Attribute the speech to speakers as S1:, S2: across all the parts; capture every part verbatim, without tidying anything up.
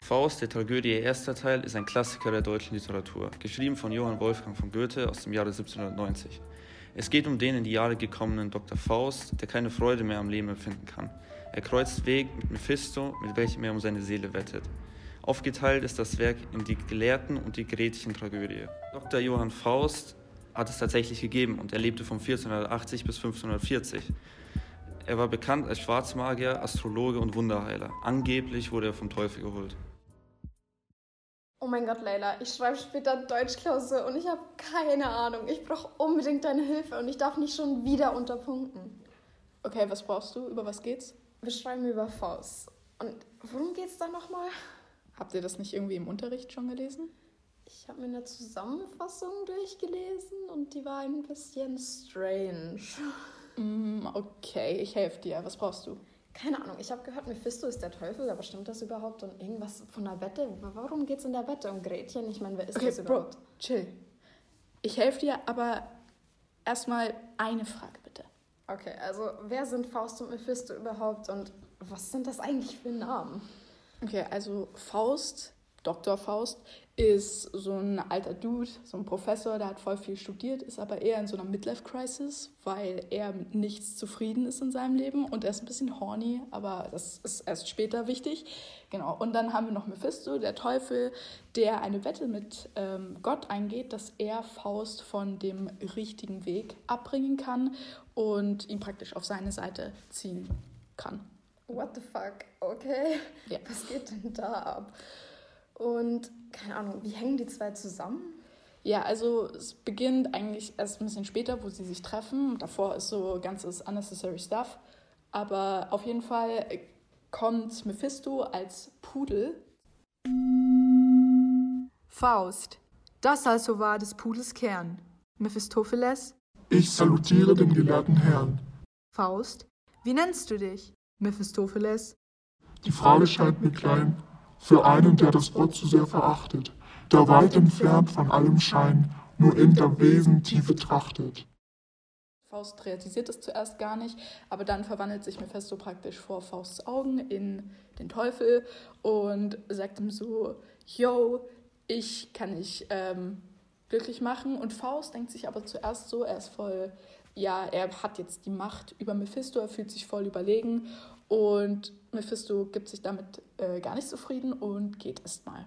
S1: Faust, der Tragödie erster Teil, ist ein Klassiker der deutschen Literatur, geschrieben von Johann Wolfgang von Goethe aus dem Jahre siebzehnhundertneunzig. Es geht um den in die Jahre gekommenen Doktor Faust, der keine Freude mehr am Leben empfinden kann. Er kreuzt Weg mit Mephisto, mit welchem er um seine Seele wettet. Aufgeteilt ist das Werk in die Gelehrten- und die Gretchen-Tragödie. Doktor Johann Faust hat es tatsächlich gegeben und er lebte von vierzehnhundertachtzig bis fünfzehnhundertvierzig. Er war bekannt als Schwarzmagier, Astrologe und Wunderheiler. Angeblich wurde er vom Teufel geholt.
S2: Oh mein Gott, Leila, ich schreibe später Deutschklausur und ich habe keine Ahnung. Ich brauche unbedingt deine Hilfe und ich darf nicht schon wieder unterpunkten.
S3: Okay, was brauchst du? Über was geht's?
S2: Wir schreiben über Faust. Und worum geht's da nochmal?
S3: Habt ihr das nicht irgendwie im Unterricht schon gelesen?
S2: Ich habe mir eine Zusammenfassung durchgelesen und die war ein bisschen strange.
S3: Mm, okay, ich helfe dir. Was brauchst du?
S2: Keine Ahnung, ich habe gehört, Mephisto ist der Teufel, aber stimmt das überhaupt? Und irgendwas von der Wette? Warum geht's in der Wette um Gretchen? Ich meine, wer ist
S3: okay,
S2: das überhaupt?
S3: Bro, chill. Ich helfe dir, aber erstmal eine Frage bitte.
S2: Okay, also wer sind Faust und Mephisto überhaupt und was sind das eigentlich für Namen?
S3: Okay, also Faust, Doktor Faust, ist so ein alter Dude, so ein Professor, der hat voll viel studiert, ist aber eher in so einer Midlife-Crisis, weil er mit nichts zufrieden ist in seinem Leben und er ist ein bisschen horny, aber das ist erst später wichtig. Genau, und dann haben wir noch Mephisto, der Teufel, der eine Wette mit ähm, Gott eingeht, dass er Faust von dem richtigen Weg abbringen kann und ihn praktisch auf seine Seite ziehen kann.
S2: What the fuck? Okay,
S3: ja.
S2: Was geht denn da ab? Und, keine Ahnung, wie hängen die zwei zusammen?
S3: Ja, also es beginnt eigentlich erst ein bisschen später, wo sie sich treffen. Davor ist so ganzes unnecessary stuff. Aber auf jeden Fall kommt Mephisto als Pudel.
S4: Faust. Das also war des Pudels Kern. Mephistopheles.
S5: Ich salutiere den gelehrten Herrn.
S4: Faust. Wie nennst du dich? Mephistopheles.
S5: Die Frage scheint mir klein, für einen, der das Wort zu sehr verachtet, der weit entfernt von allem Schein, nur in der Wesen Tiefe trachtet.
S3: Faust realisiert es zuerst gar nicht, aber dann verwandelt sich Mephisto praktisch vor Fausts Augen in den Teufel und sagt ihm so, yo, ich kann dich ähm, glücklich machen. Und Faust denkt sich aber zuerst so, er ist voll, ja, er hat jetzt die Macht über Mephisto, er fühlt sich voll überlegen und Mephisto gibt sich damit äh, gar nicht zufrieden und geht erstmal.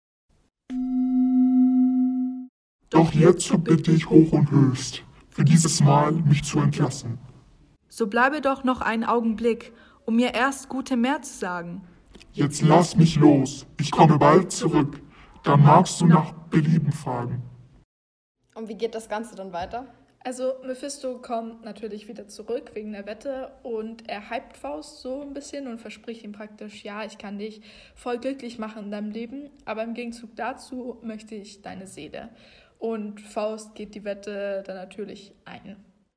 S5: Doch jetzt bitte ich hoch und höchst, für dieses Mal mich zu entlassen.
S4: So bleibe doch noch einen Augenblick, um mir erst gute mehr zu sagen.
S5: Jetzt lass mich los, ich komme bald zurück, dann magst du nach Belieben fragen.
S2: Und wie geht das Ganze dann weiter?
S3: Also Mephisto kommt natürlich wieder zurück wegen der Wette und er hypt Faust so ein bisschen und verspricht ihm praktisch, ja, ich kann dich voll glücklich machen in deinem Leben, aber im Gegenzug dazu möchte ich deine Seele. Und Faust geht die Wette dann natürlich ein.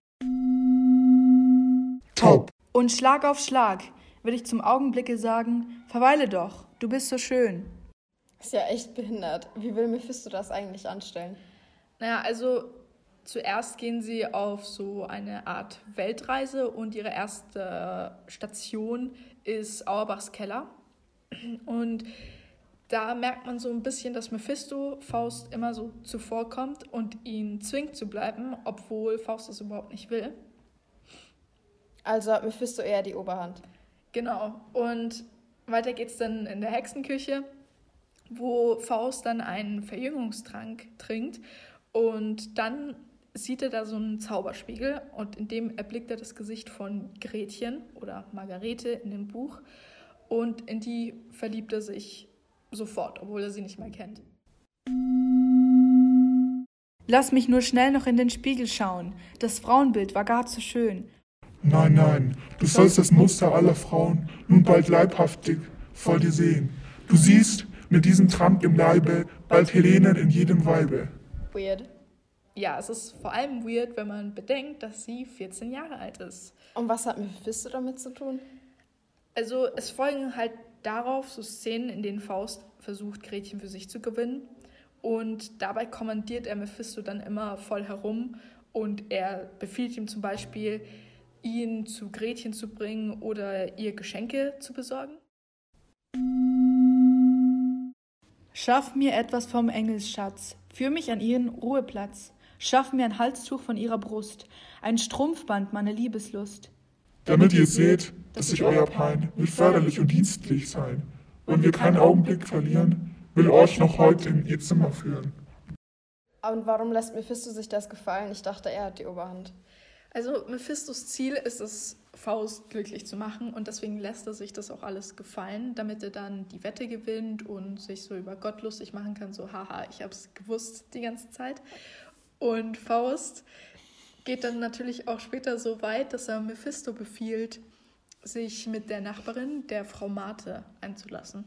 S5: Top!
S4: Und Schlag auf Schlag will ich zum Augenblicke sagen, verweile doch, du bist so schön.
S2: Ist ja echt behindert. Wie will Mephisto das eigentlich anstellen?
S3: Naja, also zuerst gehen sie auf so eine Art Weltreise und ihre erste Station ist Auerbachs Keller. Und da merkt man so ein bisschen, dass Mephisto Faust immer so zuvorkommt und ihn zwingt zu bleiben, obwohl Faust das überhaupt nicht will.
S2: Also hat Mephisto eher die Oberhand.
S3: Genau. Und weiter geht's dann in der Hexenküche, wo Faust dann einen Verjüngungstrank trinkt und dann sieht er da so einen Zauberspiegel und in dem erblickt er das Gesicht von Gretchen oder Margarete in dem Buch und in die verliebt er sich sofort, obwohl er sie nicht mal kennt.
S4: Lass mich nur schnell noch in den Spiegel schauen. Das Frauenbild war gar zu schön.
S5: Nein, nein, du sollst das Muster aller Frauen nun bald leibhaftig vor dir sehen. Du siehst mit diesem Trank im Leibe bald Helenen in jedem Weibe.
S2: Weird.
S3: Ja, es ist vor allem weird, wenn man bedenkt, dass sie vierzehn Jahre alt ist.
S2: Und was hat Mephisto damit zu tun?
S3: Also es folgen halt darauf so Szenen, in denen Faust versucht, Gretchen für sich zu gewinnen. Und dabei kommandiert er Mephisto dann immer voll herum und er befiehlt ihm zum Beispiel, ihn zu Gretchen zu bringen oder ihr Geschenke zu besorgen.
S4: Schaff mir etwas vom Engelsschatz, führ mich an ihren Ruheplatz. Schaff mir ein Halstuch von ihrer Brust, ein Strumpfband meiner Liebeslust.
S5: Damit ihr seht, dass sich euer Pein will förderlich und dienstlich sein. Wenn wir keinen Augenblick verlieren, will euch noch heute in ihr Zimmer führen.
S2: Und warum lässt Mephisto sich das gefallen? Ich dachte, er hat die Oberhand.
S3: Also Mephistos Ziel ist es, Faust glücklich zu machen und deswegen lässt er sich das auch alles gefallen, damit er dann die Wette gewinnt und sich so über Gott lustig machen kann, so haha, ich hab's gewusst die ganze Zeit. Und Faust geht dann natürlich auch später so weit, dass er Mephisto befiehlt, sich mit der Nachbarin, der Frau Marthe, einzulassen.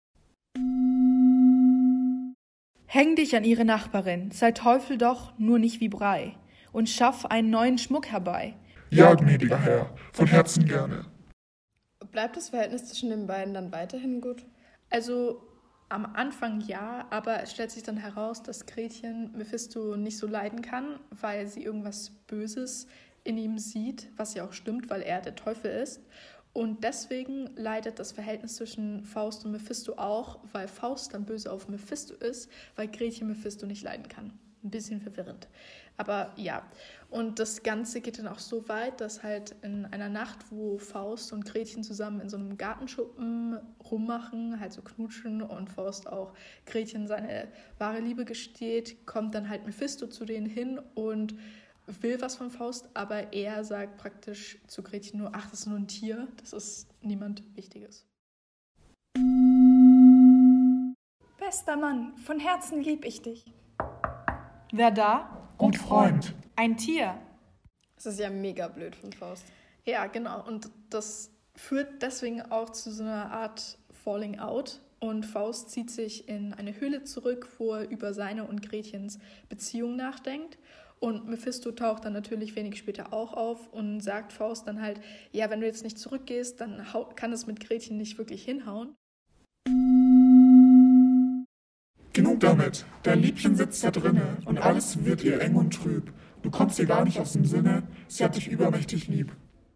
S4: Häng dich an ihre Nachbarin, sei Teufel doch, nur nicht wie Brei, und schaff einen neuen Schmuck herbei.
S5: Ja, gnädiger Herr, von Herzen gerne.
S2: Bleibt das Verhältnis zwischen den beiden dann weiterhin gut?
S3: Also am Anfang ja, aber es stellt sich dann heraus, dass Gretchen Mephisto nicht so leiden kann, weil sie irgendwas Böses in ihm sieht, was ja auch stimmt, weil er der Teufel ist. Und deswegen leidet das Verhältnis zwischen Faust und Mephisto auch, weil Faust dann böse auf Mephisto ist, weil Gretchen Mephisto nicht leiden kann. Ein bisschen verwirrend. Aber ja, und das Ganze geht dann auch so weit, dass halt in einer Nacht, wo Faust und Gretchen zusammen in so einem Gartenschuppen rummachen, halt so knutschen und Faust auch Gretchen seine wahre Liebe gesteht, kommt dann halt Mephisto zu denen hin und will was von Faust, aber er sagt praktisch zu Gretchen nur, ach, das ist nur ein Tier, das ist niemand Wichtiges.
S4: Bester Mann, von Herzen lieb ich dich. Wer da?
S5: Gut, Freund.
S4: Ein Tier.
S2: Das ist ja mega blöd von Faust.
S3: Ja, genau, und das führt deswegen auch zu so einer Art Falling Out und Faust zieht sich in eine Höhle zurück, wo er über seine und Gretchens Beziehung nachdenkt. Und Mephisto taucht dann natürlich wenig später auch auf und sagt Faust dann halt, ja, wenn du jetzt nicht zurückgehst, dann kann es mit Gretchen nicht wirklich hinhauen.
S5: Genug damit, dein Liebchen sitzt da drinne und alles wird ihr eng und trüb. Du kommst ihr gar nicht aus dem Sinne, sie hat dich übermächtig lieb.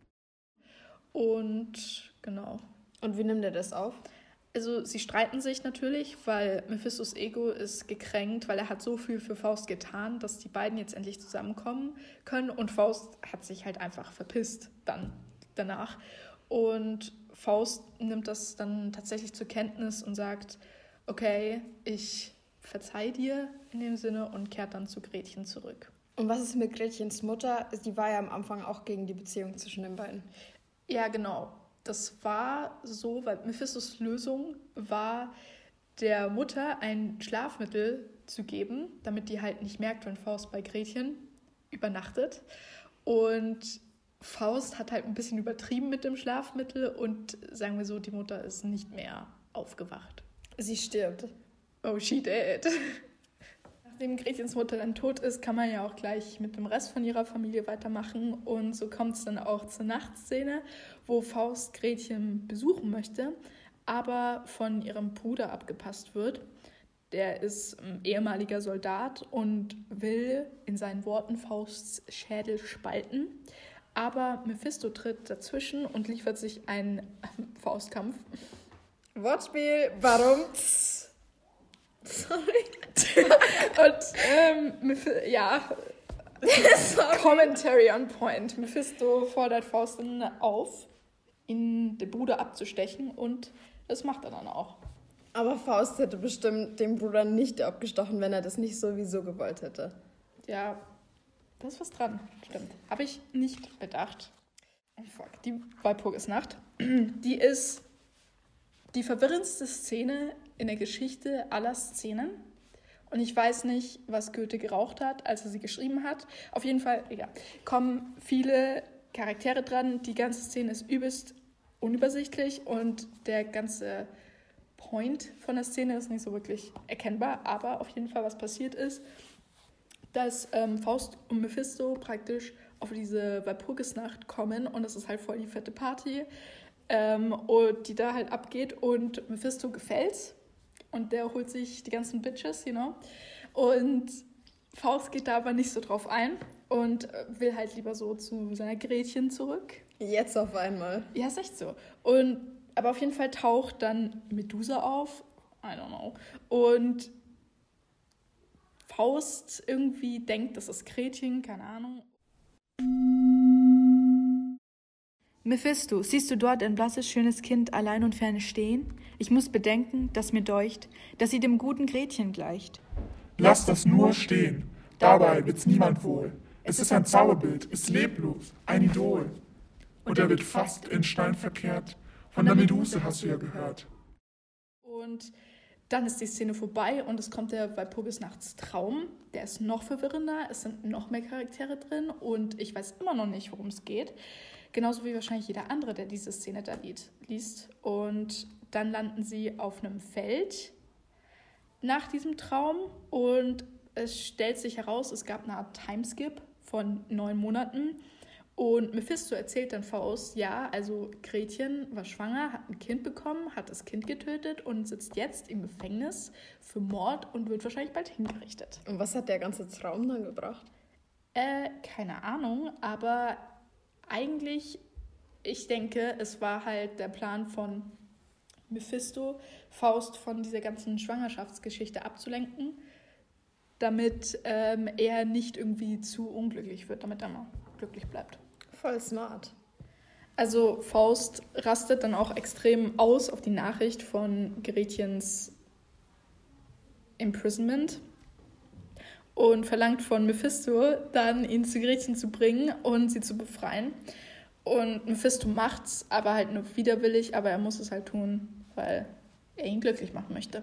S3: Und genau.
S2: Und wie nimmt er das auf?
S3: Also sie streiten sich natürlich, weil Mephistos Ego ist gekränkt, weil er hat so viel für Faust getan, dass die beiden jetzt endlich zusammenkommen können und Faust hat sich halt einfach verpisst dann danach. Und Faust nimmt das dann tatsächlich zur Kenntnis und sagt, okay, ich verzeih dir in dem Sinne und kehrt dann zu Gretchen zurück.
S2: Und was ist mit Gretchens Mutter? Die war ja am Anfang auch gegen die Beziehung zwischen den beiden.
S3: Ja, genau. Das war so, weil Mephistos Lösung war, der Mutter ein Schlafmittel zu geben, damit die halt nicht merkt, wenn Faust bei Gretchen übernachtet. Und Faust hat halt ein bisschen übertrieben mit dem Schlafmittel und sagen wir so, die Mutter ist nicht mehr aufgewacht.
S2: Sie stirbt.
S3: Oh, she did. Nachdem Gretchens Mutter dann tot ist, kann man ja auch gleich mit dem Rest von ihrer Familie weitermachen. Und so kommt es dann auch zur Nachtszene, wo Faust Gretchen besuchen möchte, aber von ihrem Bruder abgepasst wird. Der ist ein ehemaliger Soldat und will in seinen Worten Fausts Schädel spalten. Aber Mephisto tritt dazwischen und liefert sich einen Faustkampf.
S2: Wortspiel, warum?
S3: Sorry. Und, ähm, Meph- ja, Commentary on point. Mephisto fordert Faust dann auf, ihn den Bruder abzustechen und das macht er dann auch.
S2: Aber Faust hätte bestimmt den Bruder nicht abgestochen, wenn er das nicht sowieso gewollt hätte.
S3: Ja, da ist was dran, stimmt. Habe ich nicht bedacht. Oh fuck, die Walpurgisnacht, die ist die verwirrendste Szene in der Geschichte aller Szenen. Und ich weiß nicht, was Goethe geraucht hat, als er sie geschrieben hat. Auf jeden Fall, egal, kommen viele Charaktere dran. Die ganze Szene ist übelst unübersichtlich und der ganze Point von der Szene ist nicht so wirklich erkennbar. Aber auf jeden Fall, was passiert ist, dass ähm, Faust und Mephisto praktisch auf diese Walpurgisnacht kommen und das ist halt voll die fette Party, ähm, und die da halt abgeht und Mephisto gefällt's und der holt sich die ganzen Bitches, you know, und Faust geht da aber nicht so drauf ein und will halt lieber so zu seiner Gretchen zurück.
S2: Jetzt auf einmal.
S3: Ja, ist echt so. Und, aber auf jeden Fall taucht dann Medusa auf I don't know. Und Faust irgendwie denkt, das ist Gretchen, keine Ahnung.
S4: Mephisto, siehst du dort ein blasses, schönes Kind allein und ferne stehen? Ich muss bedenken, dass mir deucht, dass sie dem guten Gretchen gleicht.
S5: Lass das nur stehen, dabei wird's niemand wohl. Es ist ein Zauberbild, ist leblos, ein Idol. Und er wird fast in Stein verkehrt, von der Meduse hast du ja gehört.
S3: Und dann ist die Szene vorbei und es kommt der Walpurgisnachts Traum. Der ist noch verwirrender, es sind noch mehr Charaktere drin und ich weiß immer noch nicht, worum es geht. Genauso wie wahrscheinlich jeder andere, der diese Szene da liest. Und dann landen sie auf einem Feld nach diesem Traum und es stellt sich heraus, es gab eine Art Timeskip von neun Monaten. Und Mephisto erzählt dann Faust, ja, also Gretchen war schwanger, hat ein Kind bekommen, hat das Kind getötet und sitzt jetzt im Gefängnis für Mord und wird wahrscheinlich bald hingerichtet.
S2: Und was hat der ganze Traum dann gebracht?
S3: Äh, keine Ahnung, aber eigentlich, ich denke, es war halt der Plan von Mephisto, Faust von dieser ganzen Schwangerschaftsgeschichte abzulenken, damit ähm, er nicht irgendwie zu unglücklich wird, damit er mal glücklich bleibt.
S2: Voll smart.
S3: Also Faust rastet dann auch extrem aus auf die Nachricht von Gretchens Imprisonment und verlangt von Mephisto dann, ihn zu Gretchen zu bringen und sie zu befreien. Und Mephisto macht's, aber halt nur widerwillig, aber er muss es halt tun, weil er ihn glücklich machen möchte.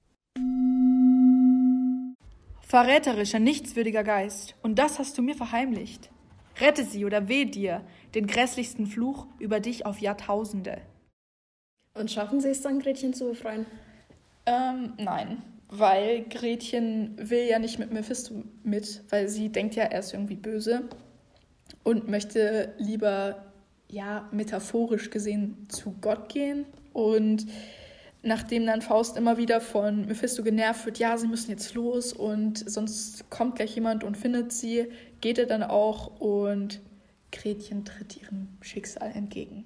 S4: Verräterischer, nichtswürdiger Geist, und das hast du mir verheimlicht. Rette sie oder weh dir, den grässlichsten Fluch über dich auf Jahrtausende.
S2: Und schaffen sie es dann, Gretchen zu befreien?
S3: Ähm, nein, weil Gretchen will ja nicht mit Mephisto mit, weil sie denkt ja, er ist irgendwie böse und möchte lieber, ja, metaphorisch gesehen zu Gott gehen. Und nachdem dann Faust immer wieder von Mephisto genervt wird, ja, sie müssen jetzt los und sonst kommt gleich jemand und findet sie, geht er dann auch und Gretchen tritt ihrem Schicksal entgegen.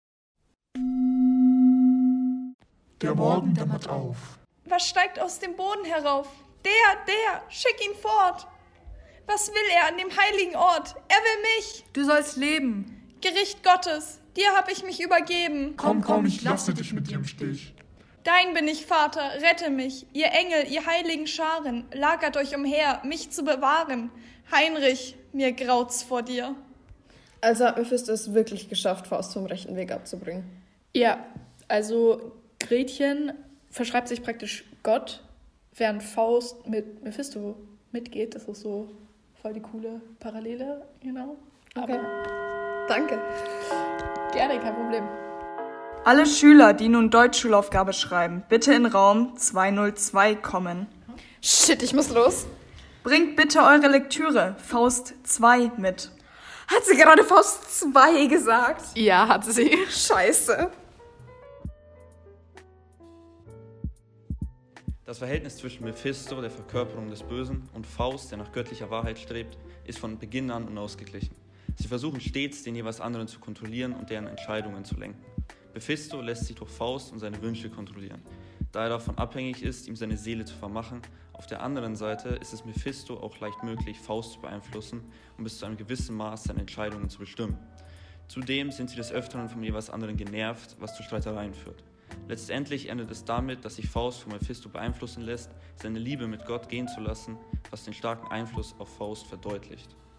S5: Der Morgen dämmert auf.
S6: Was steigt aus dem Boden herauf? Der, der, schick ihn fort. Was will er an dem heiligen Ort? Er will mich.
S4: Du sollst leben.
S6: Gericht Gottes, dir hab ich mich übergeben.
S5: Komm, komm, ich lasse dich mit dir im Stich.
S6: Dein bin ich, Vater, rette mich. Ihr Engel, ihr heiligen Scharen, lagert euch umher, mich zu bewahren. Heinrich, mir graut's vor dir.
S2: Also hat Mephisto es wirklich geschafft, Faust vom rechten Weg abzubringen.
S3: Ja, also Gretchen verschreibt sich praktisch Gott, während Faust mit Mephisto mitgeht. Das ist so voll die coole Parallele, genau.
S2: Okay. Danke.
S3: Gerne, kein Problem.
S7: Alle Schüler, die nun Deutschschulaufgabe schreiben, bitte in Raum zweihundertzwei kommen.
S2: Shit, ich muss los.
S7: Bringt bitte eure Lektüre Faust zwei mit.
S2: Hat sie gerade Faust zwei gesagt?
S3: Ja, hat sie.
S2: Scheiße.
S1: Das Verhältnis zwischen Mephisto, der Verkörperung des Bösen, und Faust, der nach göttlicher Wahrheit strebt, ist von Beginn an unausgeglichen. Sie versuchen stets, den jeweils anderen zu kontrollieren und deren Entscheidungen zu lenken. Mephisto lässt sich durch Faust und seine Wünsche kontrollieren, da er davon abhängig ist, ihm seine Seele zu vermachen. Auf der anderen Seite ist es Mephisto auch leicht möglich, Faust zu beeinflussen und bis zu einem gewissen Maß seine Entscheidungen zu bestimmen. Zudem sind sie des Öfteren vom jeweils anderen genervt, was zu Streitereien führt. Letztendlich endet es damit, dass sich Faust von Mephisto beeinflussen lässt, seine Liebe mit Gott gehen zu lassen, was den starken Einfluss auf Faust verdeutlicht.